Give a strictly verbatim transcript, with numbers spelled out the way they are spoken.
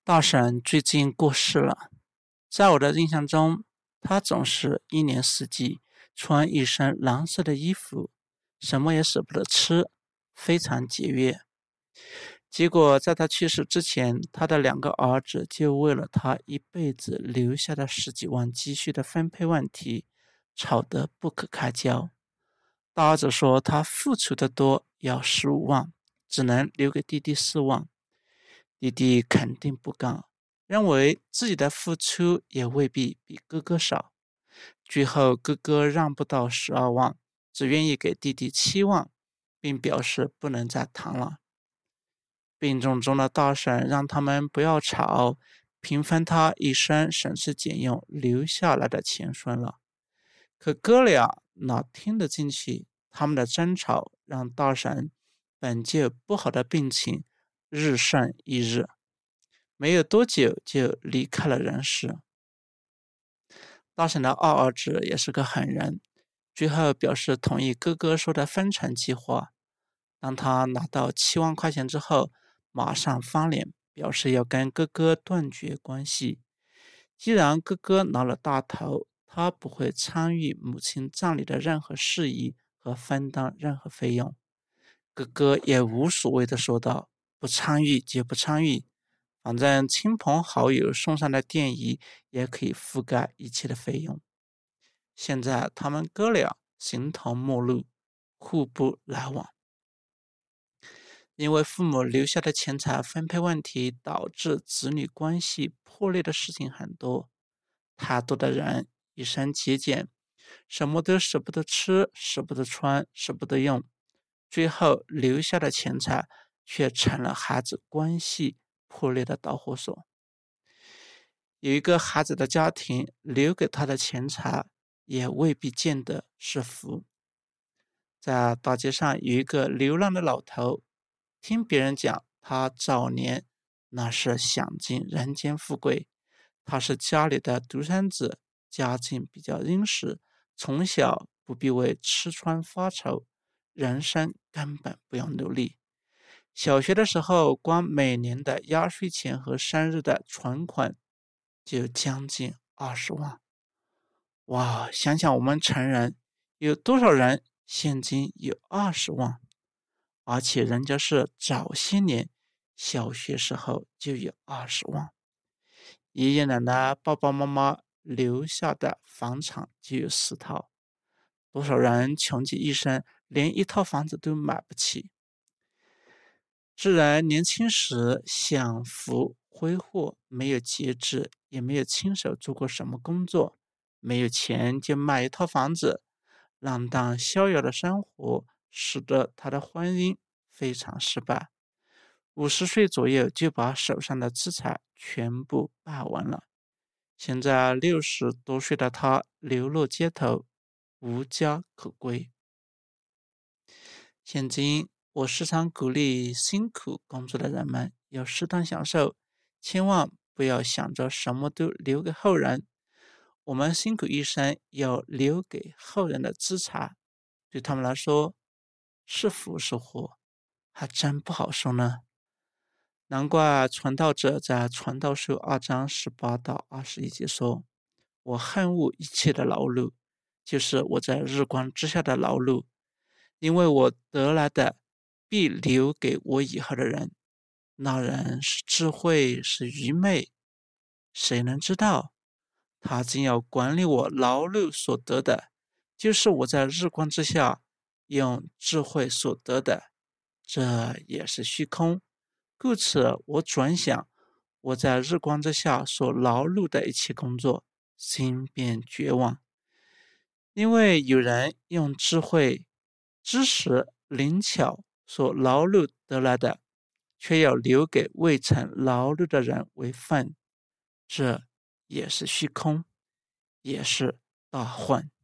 大婶最近过世了，在我的印象中，她总是一年四季穿一身蓝色的衣服，什么也舍不得吃，非常节约。结果在她去世之前，她的两个儿子就为了她一辈子留下的十几万积蓄的分配问题吵得不可开交。大儿子说他付出的多，要十五万，只能留给弟弟四万。弟弟肯定不干，认为自己的付出也未必比哥哥少。最后哥哥让不到十二万，只愿意给弟弟七万，并表示不能再谈了。病重中的大婶让他们不要吵，平分他一生省吃俭用留下来的钱孙了。可哥俩哪听得进去？他们的争吵让大婶本就不好的病情日甚一日，没有多久就离开了人世。大婶的二儿子也是个狠人，最后表示同意哥哥说的分成计划。当他拿到七万块钱之后，马上翻脸，表示要跟哥哥断绝关系。既然哥哥拿了大头，他不会参与母亲葬礼的任何事宜和分担任何费用。哥哥也无所谓的说道，不参与就不参与，反正亲朋好友送上的奠仪也可以覆盖一切的费用。现在他们哥俩形同陌路，互不来往。因为父母留下的钱财分配问题导致子女关系破裂的事情很多，太多的人一生节俭，什么都舍不得吃，舍不得穿，舍不得用，最后留下的钱财却成了孩子关系破裂的导火索。有一个孩子的家庭留给他的钱财也未必见得是福。在大街上有一个流浪的老头，听别人讲他早年那是享尽人间富贵，他是家里的独生子，家境比较殷实，从小不必为吃穿发愁，人生根本不用努力。小学的时候，光每年的压岁钱和生日的存款就将近二十万。哇，想想我们成人有多少人现金有二十万，而且人家是早些年小学时候就有二十万。爷爷奶奶爸爸妈妈留下的房产就有四套，多少人穷极一生连一套房子都买不起。自然年轻时享福挥霍，没有节制，也没有亲手做过什么工作，没有钱就买一套房子，浪荡逍遥的生活使得他的婚姻非常失败。五十岁左右就把手上的资产全部败完了。现在六十多岁的他流落街头，无家可归。现今我时常鼓励辛苦工作的人们要适当享受，千万不要想着什么都留给后人。我们辛苦一生要留给后人的资产，对他们来说是福是祸，还真不好说呢。难怪传道者在传道书二章十八到二十一节说，我恨恶一切的劳碌，就是我在日光之下的劳碌，因为我得来的必留给我以后的人。那人是智慧是愚昧，谁能知道？他竟要管理我劳碌所得的，就是我在日光之下用智慧所得的，这也是虚空。故此我转想我在日光之下所劳碌的一切工作，心便绝望。因为有人用智慧、知识、灵巧所劳碌得来的，却要留给未曾劳碌的人为分，这也是虚空，也是大幻。